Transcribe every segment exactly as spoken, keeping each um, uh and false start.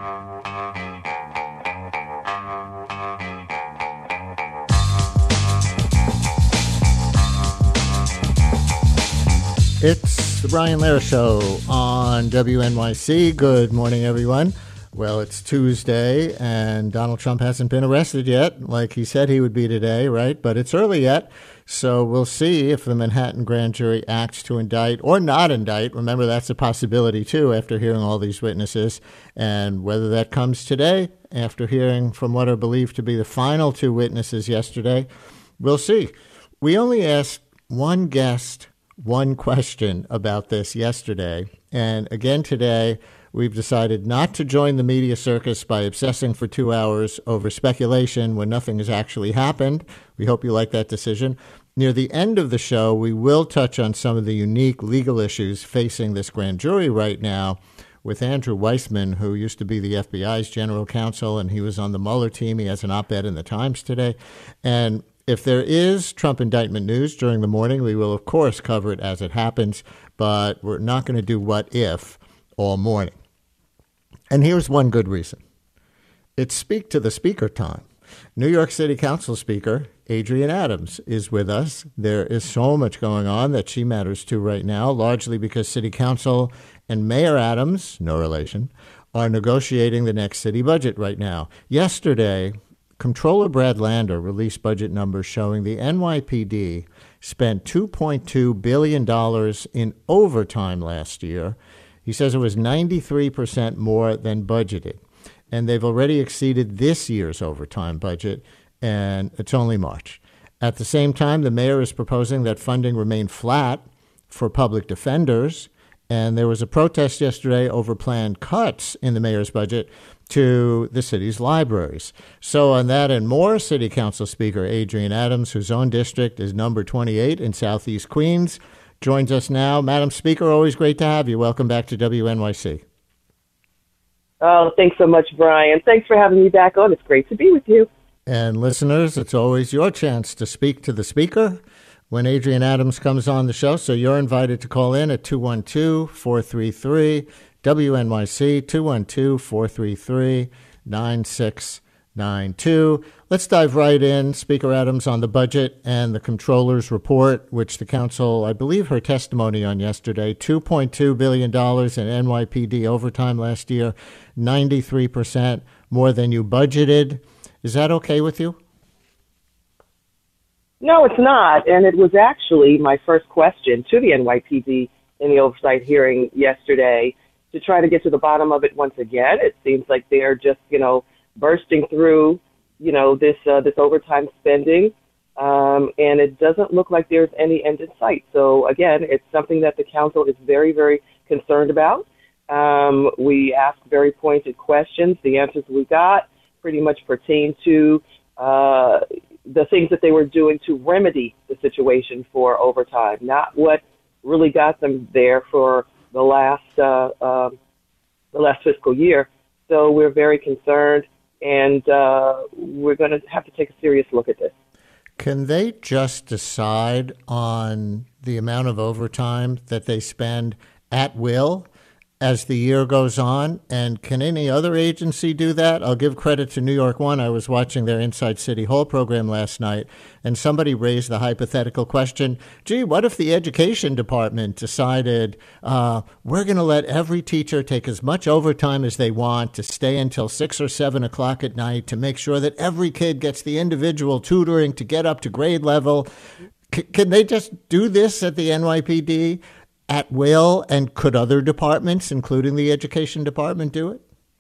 It's the Brian Lehrer Show on W N Y C. Good morning, everyone. Well, it's Tuesday, and Donald Trump hasn't been arrested yet, like he said he would be today, right? But it's early yet, so we'll see if the Manhattan grand jury acts to indict or not indict. Remember, that's a possibility, too, after hearing all these witnesses. And whether that comes today, after hearing from what are believed to be the final two witnesses yesterday, we'll see. We only asked one guest one question about this yesterday. And again today, we've decided not to join the media circus by obsessing for two hours over speculation when nothing has actually happened. We hope you like that decision. Near the end of the show, we will touch on some of the unique legal issues facing this grand jury right now with Andrew Weissmann, who used to be the F B I's general counsel, and he was on the Mueller team. He has an op-ed in the Times today. And if there is Trump indictment news during the morning, we will, of course, cover it as it happens, but we're not going to do what if all morning. And here's one good reason. It's Speak to the Speaker time. New York City Council Speaker Adrienne Adams is with us. There is so much going on that she matters to right now, largely because City Council and Mayor Adams, no relation, are negotiating the next city budget right now. Yesterday, Comptroller Brad Lander released budget numbers showing the N Y P D spent two point two billion dollars in overtime last year. He says it was ninety-three percent more than budgeted. And they've already exceeded this year's overtime budget, and it's only March. At the same time, the mayor is proposing that funding remain flat for public defenders. And there was a protest yesterday over planned cuts in the mayor's budget to the city's libraries. So on that and more, City Council Speaker Adrienne Adams, whose own district is number twenty-eight in Southeast Queens, joins us now. Madam Speaker, always great to have you. Welcome back to W N Y C. Oh, thanks so much, Brian. Thanks for having me back on. It's great to be with you. And listeners, it's always your chance to speak to the speaker when Adrienne Adams comes on the show. So you're invited to call in at two one two, four three three, W N Y C, two one two, four three three, nine six nine two. Let's dive right in, Speaker Adams, on the budget and the Comptroller's report, which the council, I believe her testimony on yesterday, two point two billion dollars in N Y P D overtime last year, ninety-three percent more than you budgeted. Is that okay with you? No, it's not. And it was actually my first question to the N Y P D in the oversight hearing yesterday to try to get to the bottom of it once again. It seems like they're just, you know, bursting through, you know, this uh, this overtime spending, um, and it doesn't look like there's any end in sight. So, again, it's something that the council is very, very concerned about. Um, we asked very pointed questions. The answers we got pretty much pertain to uh, the things that they were doing to remedy the situation for overtime, not what really got them there for the last uh, uh, the last fiscal year. So we're very concerned, and uh, we're going to have to take a serious look at this. Can they just decide on the amount of overtime that they spend at will as the year goes on? And can any other agency do that? I'll give credit to New York One. I was watching their Inside City Hall program last night, and somebody raised the hypothetical question, gee, what if the education department decided uh, we're going to let every teacher take as much overtime as they want to stay until six or seven o'clock at night to make sure that every kid gets the individual tutoring to get up to grade level? C- can they just do this at the N Y P D at will, and could other departments, including the education department, do it?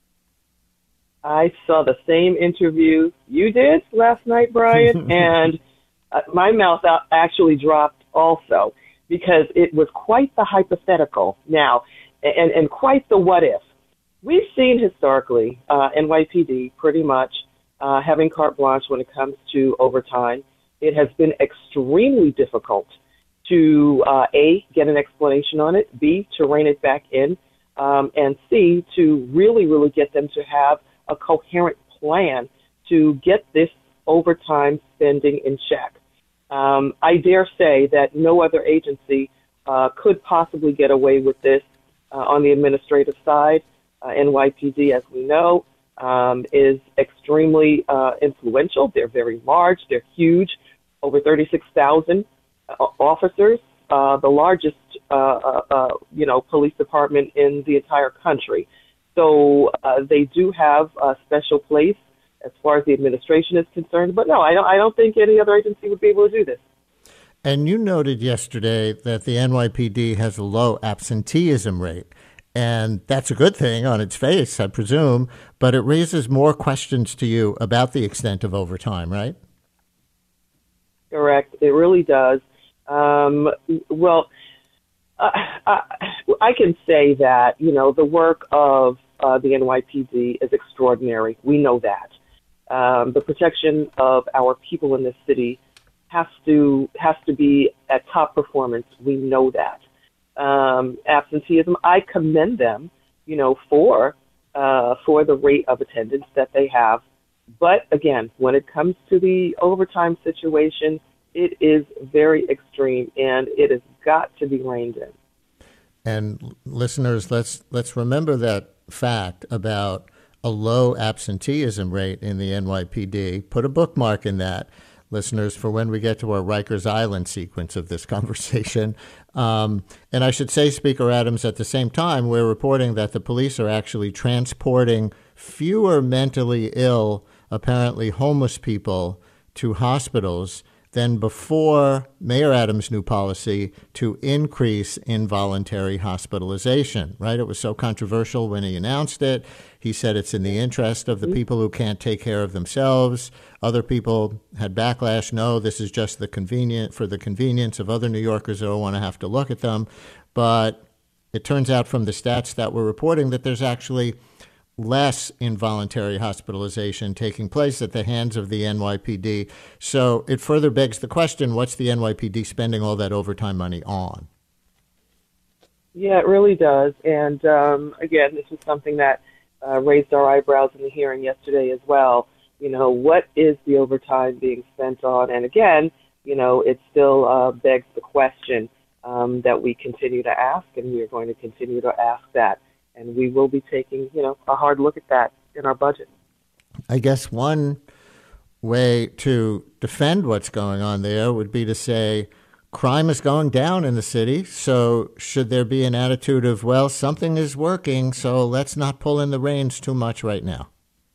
I saw the same interview you did last night, Brian, and uh, my mouth actually dropped also because it was quite the hypothetical now and, and quite the what if. We've seen historically uh, N Y P D pretty much uh, having carte blanche when it comes to overtime. It has been extremely difficult to, uh, A, get an explanation on it, B, to rein it back in, um, and C, to really, really get them to have a coherent plan to get this overtime spending in check. Um, I dare say that no other agency uh, could possibly get away with this uh, on the administrative side. Uh, N Y P D, as we know, um, is extremely uh, influential. They're very large. They're huge, over thirty-six thousand uh, officers, uh, the largest, uh, uh, uh, you know, police department in the entire country. So uh, they do have a special place as far as the administration is concerned. But no, I don't. I don't think any other agency would be able to do this. And you noted yesterday that the N Y P D has a low absenteeism rate. And that's a good thing on its face, I presume, but it raises more questions to you about the extent of overtime, right? Correct. It really does. Um, well, uh, I, I can say that, you know, the work of uh, the N Y P D is extraordinary. We know that. Um, the protection of our people in this city has to has to be at top performance. We know that. Um, absenteeism, I commend them, you know, for uh, for the rate of attendance that they have. But again, when it comes to the overtime situation, it is very extreme, and it has got to be reined in. And listeners, let's let's remember that fact about a low absenteeism rate in the N Y P D. Put a bookmark in that, listeners, for when we get to our Rikers Island sequence of this conversation. Um, and I should say, Speaker Adams, at the same time, we're reporting that the police are actually transporting fewer mentally ill, apparently homeless people to hospitals than before Mayor Adams' new policy to increase involuntary hospitalization, right? It was so controversial when he announced it. He said it's in the interest of the people who can't take care of themselves. Other people had backlash. No, this is just the convenient for the convenience of other New Yorkers who don't want to have to look at them. But it turns out from the stats that we're reporting that there's actually less involuntary hospitalization taking place at the hands of the N Y P D. So it further begs the question, what's the N Y P D spending all that overtime money on? Yeah, it really does. And um, again, this is something that uh, raised our eyebrows in the hearing yesterday as well. You know, what is the overtime being spent on? And again, you know, it still uh, begs the question um, that we continue to ask, and we are going to continue to ask that. And we will be taking, you know, a hard look at that in our budget. I guess one way to defend what's going on there would be to say crime is going down in the city. So should there be an attitude of, well, something is working, so let's not pull in the reins too much right now?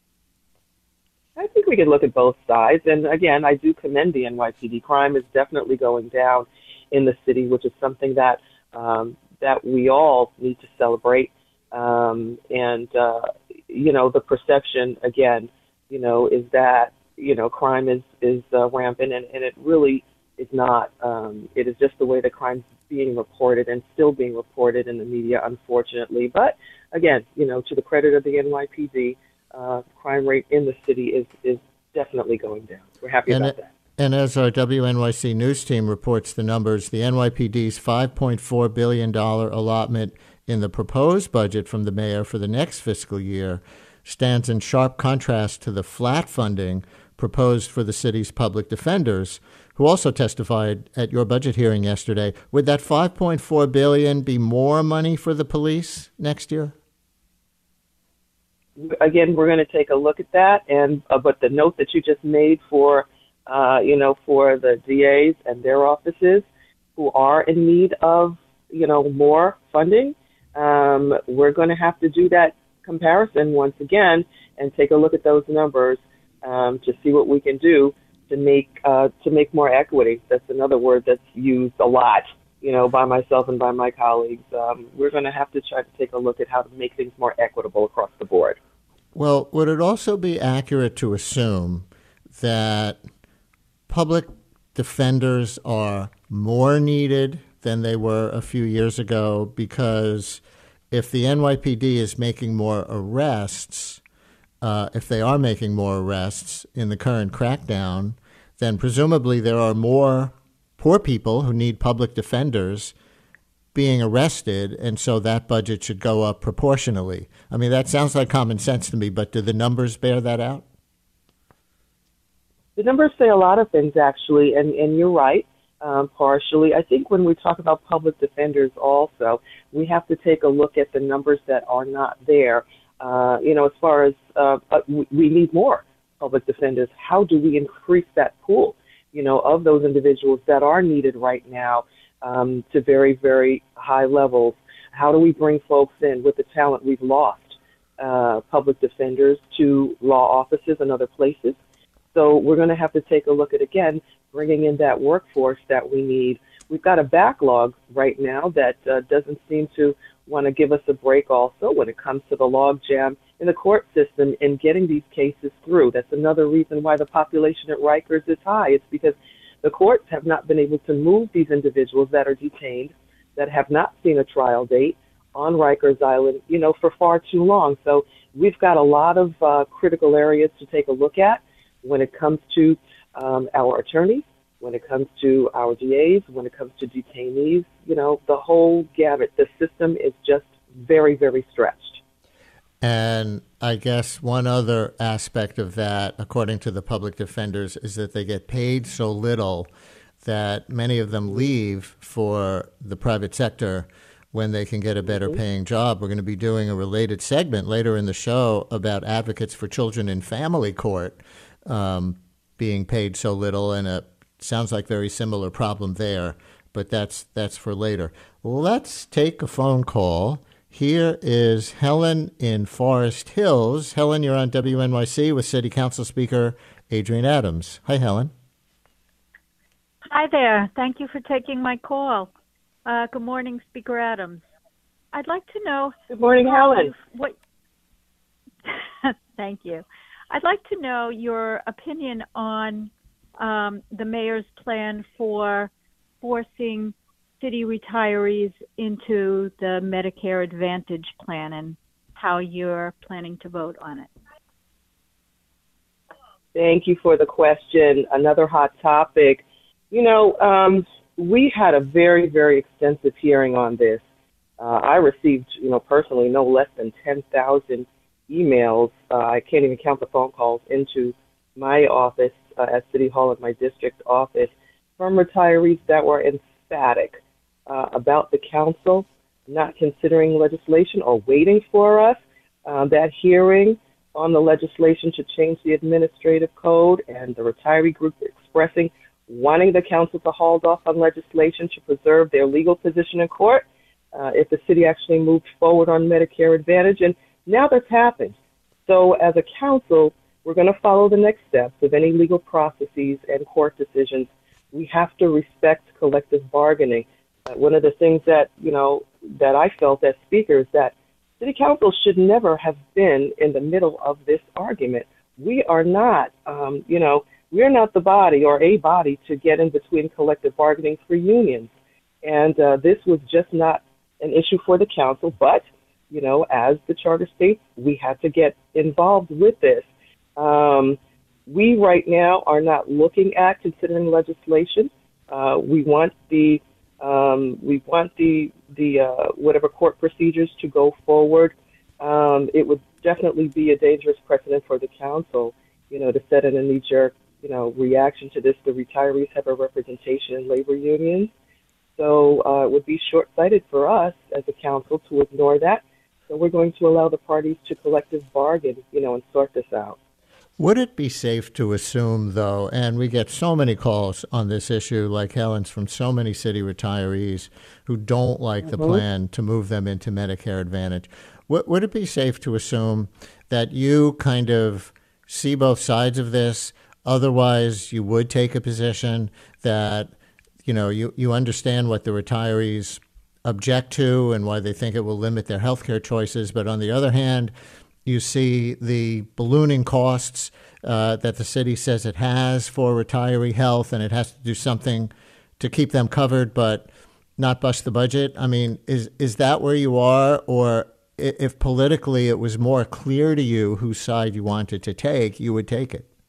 I think we can look at both sides. And again, I do commend the N Y P D. Crime is definitely going down in the city, which is something that um, that we all need to celebrate. Um, and, uh, you know, the perception, again, you know, is that, you know, crime is, is uh, rampant, and, and it really is not. Um, it is just the way that crime's being reported and still being reported in the media, unfortunately. But, again, you know, to the credit of the N Y P D, uh, crime rate in the city is, is definitely going down. We're happy and about it, that. And as our W N Y C news team reports the numbers, the N Y P D's five point four billion dollars allotment in the proposed budget from the mayor for the next fiscal year stands in sharp contrast to the flat funding proposed for the city's public defenders, who also testified at your budget hearing yesterday. Would that five point four billion dollars be more money for the police next year? Again, we're going to take a look at that, and uh, but the note that you just made for, uh, you know, for the D As and their offices who are in need of, you know, more funding, Um, we're going to have to do that comparison once again and take a look at those numbers um, to see what we can do to make uh, to make more equity. That's another word that's used a lot, you know, by myself and by my colleagues. Um, we're going to have to try to take a look at how to make things more equitable across the board. Well, would it also be accurate to assume that public defenders are more needed than they were a few years ago? Because if the N Y P D is making more arrests, uh, if they are making more arrests in the current crackdown, then presumably there are more poor people who need public defenders being arrested, and so that budget should go up proportionally. I mean, that sounds like common sense to me, but do the numbers bear that out? The numbers say a lot of things, actually, and, and you're right. um, partially. I think when we talk about public defenders also, we have to take a look at the numbers that are not there. Uh, you know, as far as uh, uh, we we need more public defenders, how do we increase that pool, you know, of those individuals that are needed right now um, to very, very high levels? How do we bring folks in with the talent we've lost, uh, public defenders to law offices and other places? So we're going to have to take a look at, again, bringing in that workforce that we need. We've got a backlog right now that uh, doesn't seem to want to give us a break also when it comes to the log jam in the court system in getting these cases through. That's another reason why the population at Rikers is high. It's because the courts have not been able to move these individuals that are detained, that have not seen a trial date on Rikers Island, you know, for far too long. So we've got a lot of uh, critical areas to take a look at when it comes to um, our attorneys, when it comes to our D As, when it comes to detainees. You know, the whole gamut. The system is just very, very stretched. And I guess one other aspect of that, according to the public defenders, is that they get paid so little that many of them leave for the private sector when they can get a better Mm-hmm. paying job. We're going to be doing a related segment later in the show about advocates for children in family court um, being paid so little, and it sounds like very similar problem there, but that's that's for later. Let's take a phone call. Here is Helen in Forest Hills. Helen, you're on W N Y C with City Council Speaker Adrienne Adams. Hi, Helen. Hi there. Thank you for taking my call. Uh, good morning, Speaker Adams. I'd like to know... Good morning, Helen. What? Thank you. I'd like to know your opinion on um, the mayor's plan for forcing city retirees into the Medicare Advantage plan and how you're planning to vote on it. Thank you for the question. Another hot topic. You know, um, we had a very, very extensive hearing on this. Uh, I received, you know, personally, no less than ten thousand emails. Uh, I can't even count the phone calls into my office uh, at City Hall at my district office from retirees that were emphatic uh, about the council not considering legislation or waiting for us. Uh, that hearing on the legislation to change the administrative code, and the retiree group expressing wanting the council to hold off on legislation to preserve their legal position in court uh, if the city actually moved forward on Medicare Advantage. And now that's happened. So as a council, we're going to follow the next steps of any legal processes and court decisions. We have to respect collective bargaining. Uh, one of the things that, you know, that I felt as speaker is that City Council should never have been in the middle of this argument. We are not, um, you know, we're not the body or a body to get in between collective bargaining for unions. And uh, this was just not an issue for the council, but, you know, as the charter states, we had to get involved with this. Um, we right now are not looking at considering legislation. Uh, we want the um, we want the the uh, whatever court procedures to go forward. Um, it would definitely be a dangerous precedent for the council, you know, to set in a knee-jerk, you know, reaction to this. The retirees have a representation in labor unions, so uh, it would be short-sighted for us as a council to ignore that. So we're going to allow the parties to collective bargain, you know, and sort this out. Would it be safe to assume, though, and we get so many calls on this issue, like Helen's, from so many city retirees who don't like mm-hmm. the plan to move them into Medicare Advantage, w- would it be safe to assume that you kind of see both sides of this? Otherwise, you would take a position that, you know, you, you understand what the retirees object to and why they think it will limit their health care choices. But on the other hand, you see the ballooning costs uh, that the city says it has for retiree health, and it has to do something to keep them covered but not bust the budget. I mean, is is that where you are? Or if politically it was more clear to you whose side you wanted to take, you would take it?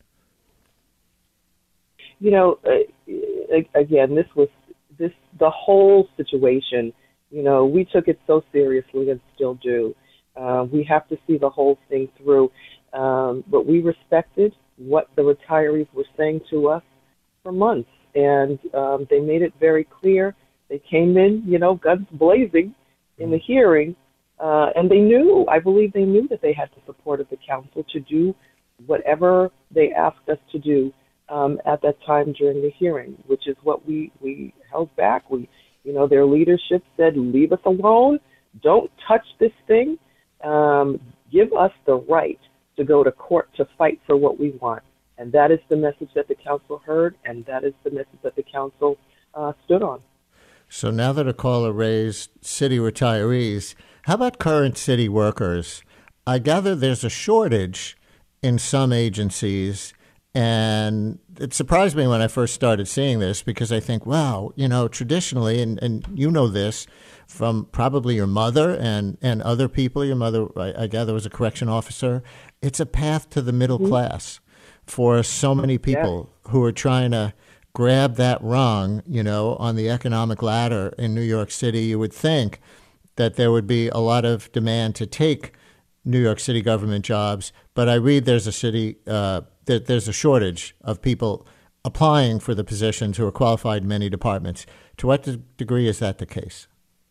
You know, uh, again, this was this the whole situation. You know, we took it so seriously and still do. Uh, we have to see the whole thing through. Um, but we respected what the retirees were saying to us for months. and um, they made it very clear. They came in, you know, guns blazing in the hearing, uh, and they knew, I believe they knew that they had the support of the council to do whatever they asked us to do um, at that time during the hearing, which is what we, we held back. We, you know, their leadership said, leave us alone, don't touch this thing, um, give us the right to go to court to fight for what we want. And that is the message that the council heard, and that is the message that the council uh, stood on. So now that a caller raised city retirees, how about current city workers? I gather there's a shortage in some agencies, and it surprised me when I first started seeing this because I think, wow, you know, traditionally, and, and you know this from probably your mother and, and other people, your mother, I, I gather, was a correction officer, it's a path to the middle mm-hmm. class for so many people yeah. who are trying to grab that rung, you know, on the economic ladder in New York City. You would think that there would be a lot of demand to take New York City government jobs, but I read there's a city uh, that there's a shortage of people applying for the positions who are qualified in many departments. To what de- degree is that the case?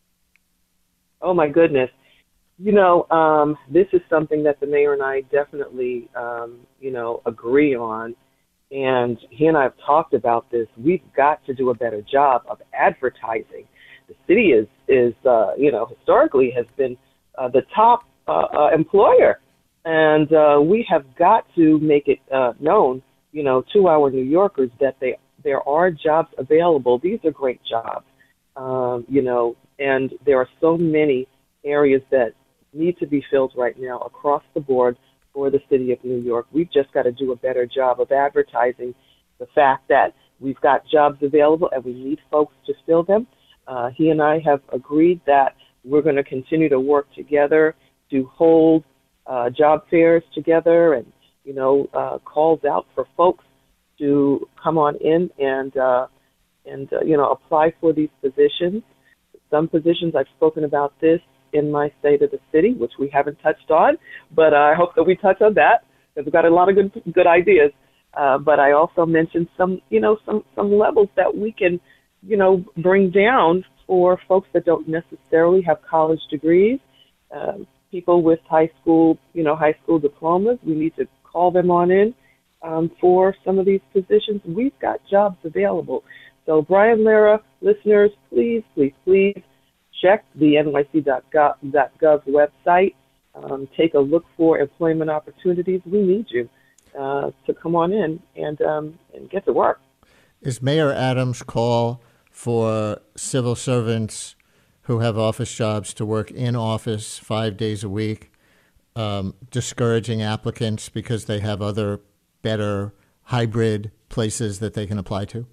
Oh my goodness. You know, um, this is something that the mayor and I definitely, um, you know, agree on. And he and I have talked about this. We've got to do a better job of advertising. The city is, is uh, you know, historically has been uh, the top uh, uh, employer. And uh, we have got to make it uh, known, you know, to our New Yorkers that they there are jobs available. These are great jobs, um, you know, and there are so many areas that need to be filled right now across the board for the city of New York. We've just got to do a better job of advertising the fact that we've got jobs available and we need folks to fill them. Uh, he and I have agreed that we're going to continue to work together to hold uh, job fairs together and, you know, uh, calls out for folks to come on in and, uh, and uh, you know, apply for these positions. Some positions, I've spoken about this in my State of the City, which we haven't touched on, but I hope that we touch on that because we've got a lot of good good ideas. Uh, but I also mentioned some, you know, some, some levels that we can, you know, bring down for folks that don't necessarily have college degrees, uh, people with high school, you know, high school diplomas. We need to call them on in um, for some of these positions. We've got jobs available. So Brian Lara, listeners, please, please, please, check the N Y C dot gov website. Um, take a look for employment opportunities. We need you uh, to come on in and um, and get to work. Is Mayor Adams' call for civil servants who have office jobs to work in office five days a week um, discouraging applicants because they have other better hybrid places that they can apply to?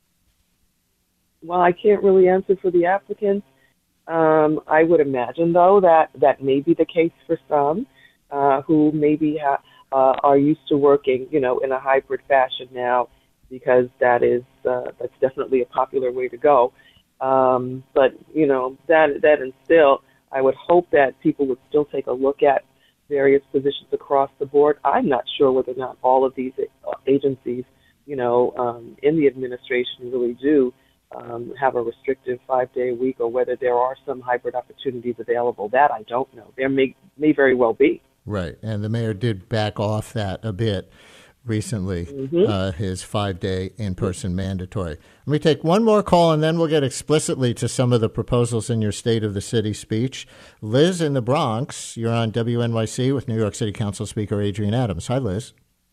Well, I can't really answer for the applicants. Um, I would imagine, though, that that may be the case for some uh, who maybe ha- uh, are used to working, you know, in a hybrid fashion now, because that is uh, that's definitely a popular way to go. Um, but you know, that that and still, I would hope that people would still take a look at various positions across the board. I'm not sure whether or not all of these agencies, you know, um, in the administration really do. Um, have a restrictive five-day week, or whether there are some hybrid opportunities available. That I don't know. There may may very well be. Right, and the mayor did back off that a bit recently, mm-hmm. uh, his five-day in-person mandatory. Let me take one more call, and then we'll get explicitly to some of the proposals in your State of the City speech. Liz in the Bronx, you're on W N Y C with New York City Council Speaker Adrienne Adams. Hi, Liz.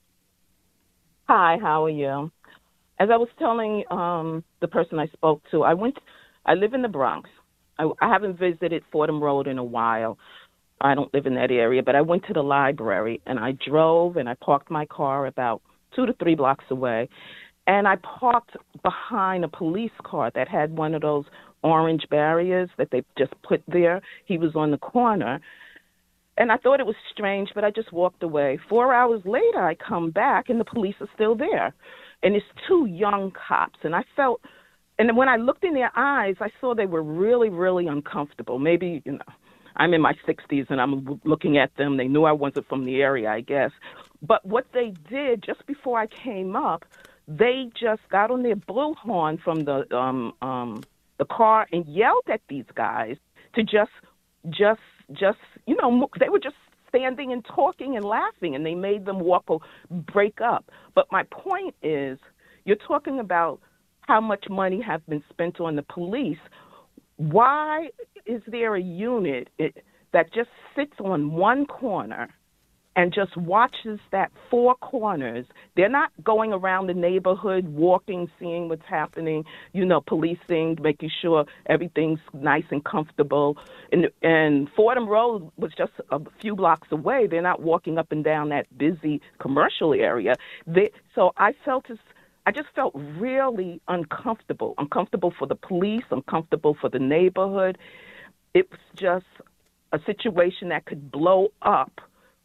Hi, how are you? As I was telling um, the person I spoke to, I went. I live in the Bronx. I, I haven't visited Fordham Road in a while. I don't live in that area, but I went to the library, and I drove, and I parked my car about two to three blocks away, and I parked behind a police car that had one of those orange barriers that they just put there. He was on the corner, and I thought it was strange, but I just walked away. Four hours later, I come back, and the police are still there. And it's two young cops, and I felt, and when I looked in their eyes, I saw they were really, really uncomfortable. Maybe, you know, I'm in my sixties, and I'm looking at them. They knew I wasn't from the area, I guess. But what they did just before I came up, they just got on their bullhorn from the um, um, the car and yelled at these guys to just, just, just, you know, they were just standing and talking and laughing, and they made them walk or break up. But my point is, you're talking about how much money has been spent on the police. Why is there a unit that just sits on one corner and just watches that four corners? They're not going around the neighborhood, walking, seeing what's happening, you know, policing, making sure everything's nice and comfortable. And, and Fordham Road was just a few blocks away. They're not walking up and down that busy commercial area. They, so I felt as I just felt really uncomfortable, uncomfortable for the police, uncomfortable for the neighborhood. It was just a situation that could blow up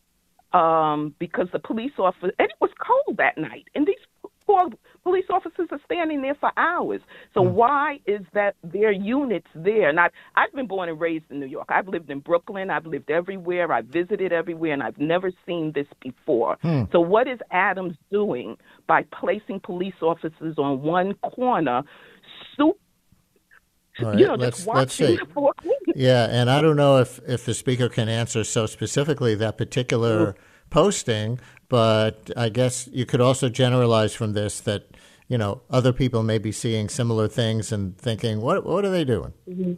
um, because the police officer, and it was cold that night, and these poor police officers are standing there for hours. So mm. why is that their units there? And I, I've been born and raised in New York. I've lived in Brooklyn. I've lived everywhere. I've visited everywhere, and I've never seen this before. Mm. So what is Adams doing by placing police officers on one corner, soup, right, you know, let's, just watching let's the four corners? Yeah, and I don't know if, if the speaker can answer so specifically that particular mm. posting, but I guess you could also generalize from this that, you know, other people may be seeing similar things and thinking, what what are they doing? Mm-hmm.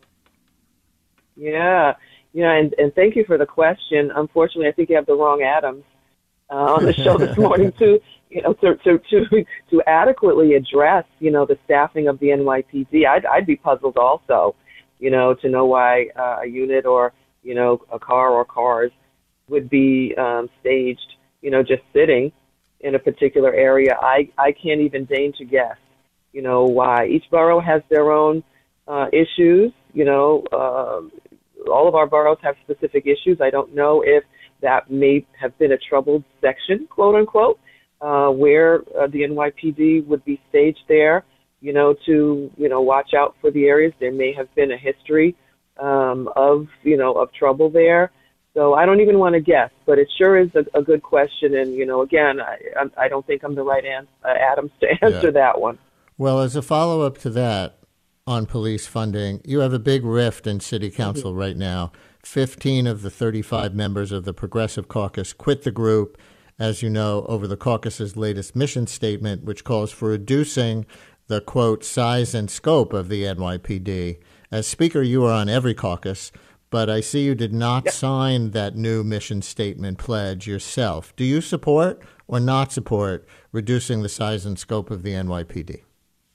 Yeah, yeah, and, and thank you for the question. Unfortunately, I think you have the wrong Adams uh, on the show this morning to, you know, to, to to to adequately address, you know, the staffing of the N Y P D. I'd I'd be puzzled also, you know, to know why uh, a unit or, you know, a car or cars would be um, staged, you know, just sitting in a particular area. I, I can't even deign to guess, you know, why. Each borough has their own uh, issues, you know. Uh, all of our boroughs have specific issues. I don't know if that may have been a troubled section, quote unquote, uh, where uh, the N Y P D would be staged there, you know, to, you know, watch out for the areas. There may have been a history um, of, you know, of trouble there. So I don't even want to guess, but it sure is a, a good question. And, you know, again, I, I don't think I'm the right an, uh, Adams to answer yeah. that one. Well, as a follow-up to that on police funding, you have a big rift in city council mm-hmm. right now. fifteen of the thirty-five members of the Progressive Caucus quit the group, as you know, over the caucus's latest mission statement, which calls for reducing the, quote, size and scope of the N Y P D. As Speaker, you are on every caucus, but I see you did not yep. sign that new mission statement pledge yourself. Do you support or not support reducing the size and scope of the N Y P D?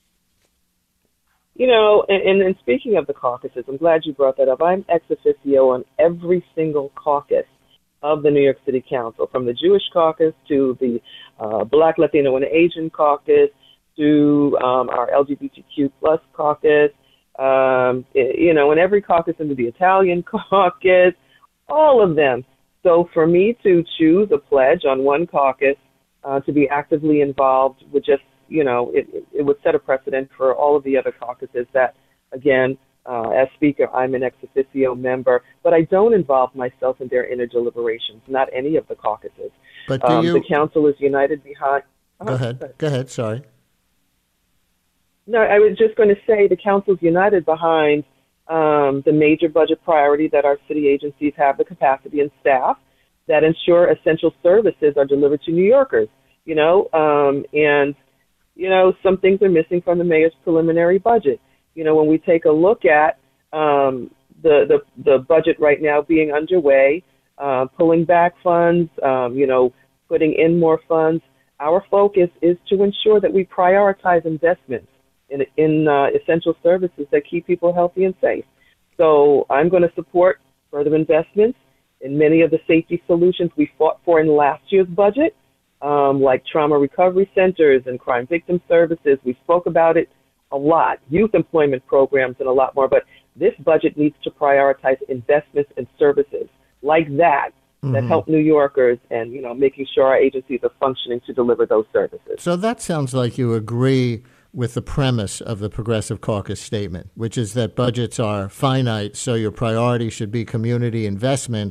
You know, and, and speaking of the caucuses, I'm glad you brought that up. I'm ex officio on every single caucus of the New York City Council, from the Jewish caucus to the uh, Black, Latino, and Asian caucus to um, our L G B T Q plus caucus. Um, you know, in every caucus, into the Italian caucus, all of them. So for me to choose a pledge on one caucus uh, to be actively involved would just, you know, it, it would set a precedent for all of the other caucuses that, again, uh, as Speaker, I'm an ex officio member, but I don't involve myself in their inner deliberations, not any of the caucuses. But do um, you... The council is united behind... Go uh, ahead. Go ahead. Sorry. No, I was just going to say the council's united behind um, the major budget priority that our city agencies have the capacity and staff that ensure essential services are delivered to New Yorkers, you know, um, and, you know, some things are missing from the mayor's preliminary budget. You know, when we take a look at um, the, the, the budget right now being underway, uh, pulling back funds, um, you know, putting in more funds, our focus is to ensure that we prioritize investments in, in uh, essential services that keep people healthy and safe. So I'm going to support further investments in many of the safety solutions we fought for in last year's budget, um, like trauma recovery centers and crime victim services. We spoke about it a lot, youth employment programs and a lot more, but this budget needs to prioritize investments in services like that mm-hmm. that help New Yorkers and, you know, making sure our agencies are functioning to deliver those services. So that sounds like you agree with the premise of the Progressive Caucus statement, which is that budgets are finite, so your priority should be community investments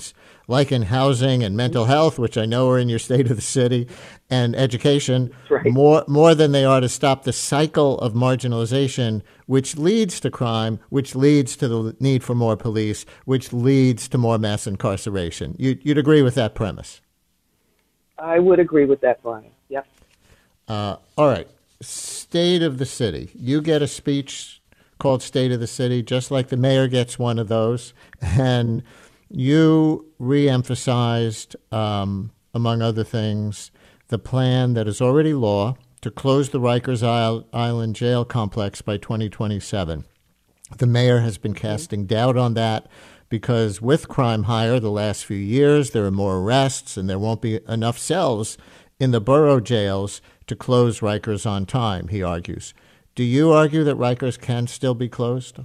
like in housing and mental health, which I know are in your state of the city, and education, right. more more than they are to stop the cycle of marginalization, which leads to crime, which leads to the need for more police, which leads to more mass incarceration. You, you'd agree with that premise? I would agree with that, Brian. Yep. Uh, all right. State of the city. You get a speech called State of the City, just like the mayor gets one of those. And you reemphasized, um, among other things, the plan that is already law to close the Rikers Island jail complex by twenty twenty-seven. The mayor has been casting doubt on that because with crime higher the last few years, there are more arrests and there won't be enough cells in the borough jails to close Rikers on time, he argues. Do you argue that Rikers can still be closed?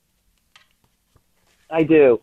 I do.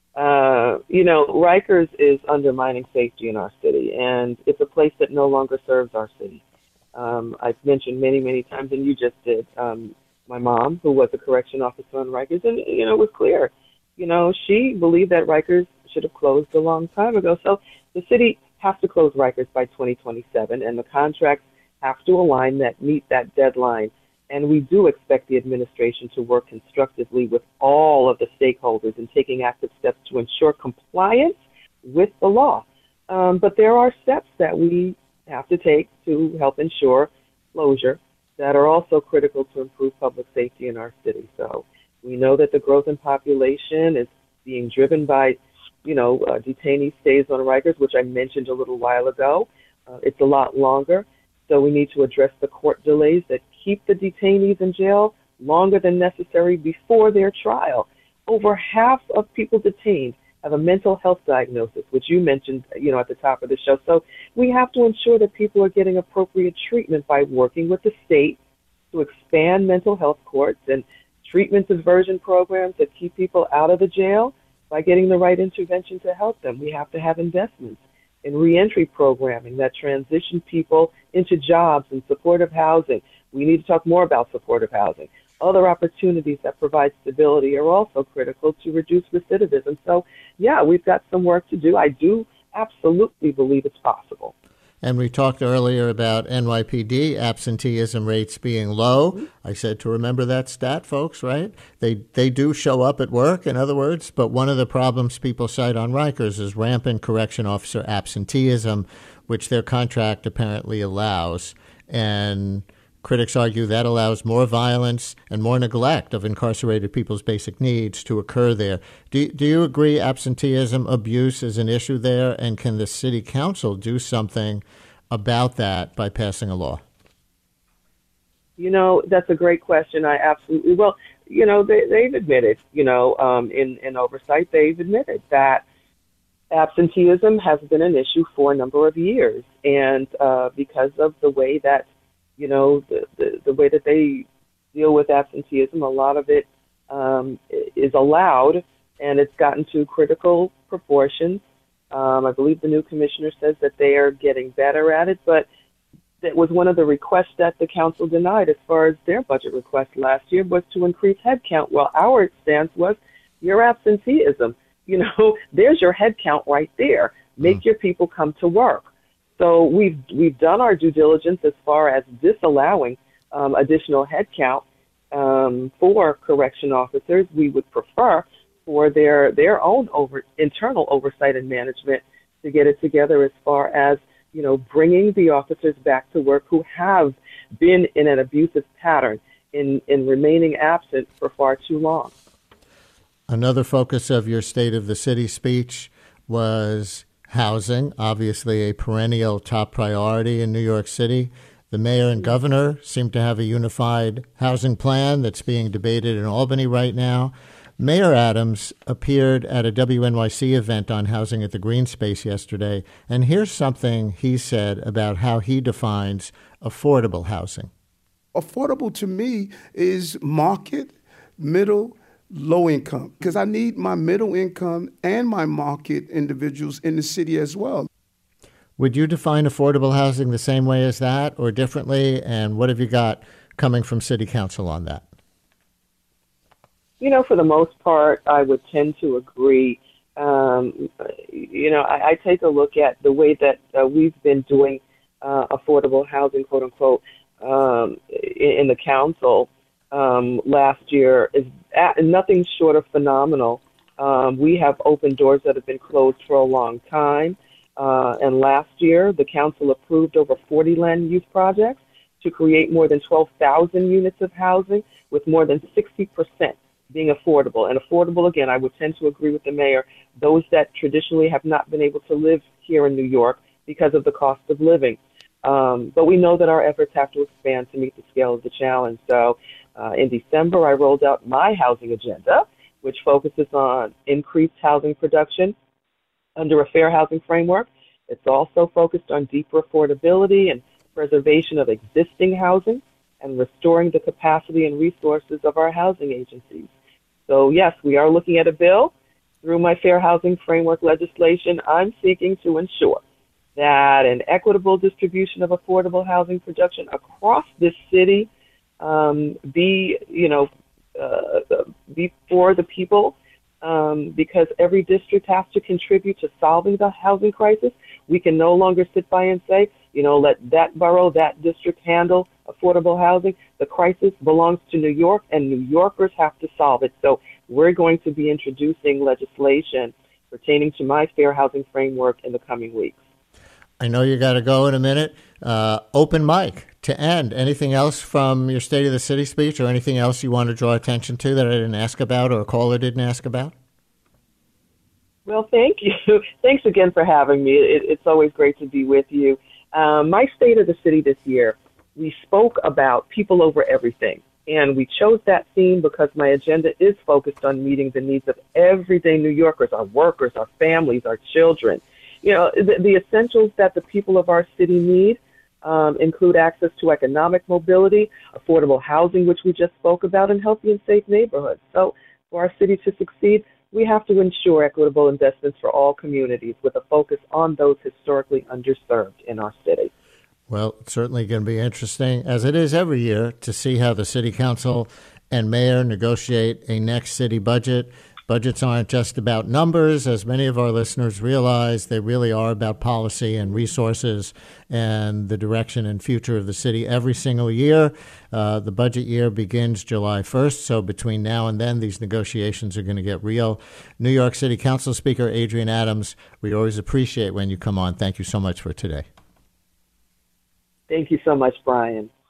Uh, you know, Rikers is undermining safety in our city, and it's a place that no longer serves our city. Um, I've mentioned many, many times, and you just did, um, my mom, who was a correction officer on Rikers, and, you know, it was clear. You know, she believed that Rikers should have closed a long time ago. So the city has to close Rikers by twenty twenty-seven, and the contracts have to align that meet that deadline. And we do expect the administration to work constructively with all of the stakeholders in taking active steps to ensure compliance with the law. Um, but there are steps that we have to take to help ensure closure that are also critical to improve public safety in our city. So we know that the growth in population is being driven by, you know, uh, detainee stays on Rikers, which I mentioned a little while ago. Uh, it's a lot longer. So we need to address the court delays that keep the detainees in jail longer than necessary before their trial. Over half of people detained have a mental health diagnosis, which you mentioned, you know, at the top of the show. So we have to ensure that people are getting appropriate treatment by working with the state to expand mental health courts and treatment diversion programs that keep people out of the jail by getting the right intervention to help them. We have to have investments in reentry programming that transition people into jobs and supportive housing. We need to talk more about supportive housing. Other opportunities that provide stability are also critical to reduce recidivism. So, yeah, we've got some work to do. I do absolutely believe it's possible. And we talked earlier about N Y P D absenteeism rates being low. Mm-hmm. I said to remember that stat, folks, right? They they do show up at work, in other words, but one of the problems people cite on Rikers is rampant correction officer absenteeism, which their contract apparently allows. And critics argue that allows more violence and more neglect of incarcerated people's basic needs to occur there. Do, do you agree absenteeism abuse is an issue there, and can the city council do something about that by passing a law? You know, that's a great question. I absolutely, well, you know, they, they've admitted, you know, um, in, in oversight, they've admitted that absenteeism has been an issue for a number of years. And uh, because of the way that You know, the, the, the way that they deal with absenteeism, a lot of it um, is allowed, and it's gotten to critical proportions. Um, I believe the new commissioner says that they are getting better at it, but that was one of the requests that the council denied as far as their budget request last year, was to increase headcount. Well, our stance was your absenteeism. You know, there's your headcount right there. Make mm. your people come to work. So we've we've done our due diligence as far as disallowing um, additional headcount um, for correction officers. We would prefer for their their own over, internal oversight and management to get it together as far as, you know, bringing the officers back to work who have been in an abusive pattern in, in remaining absent for far too long. Another focus of your State of the City speech was housing, obviously a perennial top priority in New York City. The mayor and governor seem to have a unified housing plan that's being debated in Albany right now. Mayor Adams appeared at a W N Y C event on housing at the Green Space yesterday, and here's something he said about how he defines affordable housing. Affordable to me is market, middle, low income, because I need my middle income and my market individuals in the city as well. Would you define affordable housing the same way as that or differently? And what have you got coming from city council on that? You know, for the most part, I would tend to agree Um, you know, I, I take a look at the way that uh, we've been doing uh, affordable housing, quote unquote, um, in, in the council um, last year is at, nothing short of phenomenal. Um, we have opened doors that have been closed for a long time. Uh, and last year, the council approved over forty land use projects to create more than twelve thousand units of housing, with more than sixty percent being affordable. And affordable, again, I would tend to agree with the mayor, those that traditionally have not been able to live here in New York because of the cost of living. Um, but we know that our efforts have to expand to meet the scale of the challenge. So uh, in December, I rolled out my housing agenda, which focuses on increased housing production under a fair housing framework. It's also focused on deeper affordability and preservation of existing housing and restoring the capacity and resources of our housing agencies. So yes, we are looking at a bill. Through my fair housing framework legislation, I'm seeking to ensure that an equitable distribution of affordable housing production across this city um, be, you know, uh, be for the people. Um, because every district has to contribute to solving the housing crisis. We can no longer sit by and say, you know, let that borough, that district handle affordable housing. The crisis belongs to New York, and New Yorkers have to solve it. So we're going to be introducing legislation pertaining to my fair housing framework in the coming weeks. I know you got to go in a minute. Uh, open mic to end. Anything else from your State of the City speech, or anything else you want to draw attention to that I didn't ask about or a caller didn't ask about? Well, thank you. Thanks again for having me. It, it's always great to be with you. Um, my State of the City this year, we spoke about people over everything. And we chose that theme because my agenda is focused on meeting the needs of everyday New Yorkers, our workers, our families, our children. You know, the, the essentials that the people of our city need um, include access to economic mobility, affordable housing, which we just spoke about, and healthy and safe neighborhoods. So for our city to succeed, we have to ensure equitable investments for all communities with a focus on those historically underserved in our city. Well, it's certainly going to be interesting, as it is every year, to see how the city council and mayor negotiate a next city budget. Budgets aren't just about numbers, as many of our listeners realize. They really are about policy and resources and the direction and future of the city every single year. Uh, the budget year begins July first, so between now and then, these negotiations are going to get real. New York City Council Speaker Adrienne Adams, we always appreciate when you come on. Thank you so much for today. Thank you so much, Brian.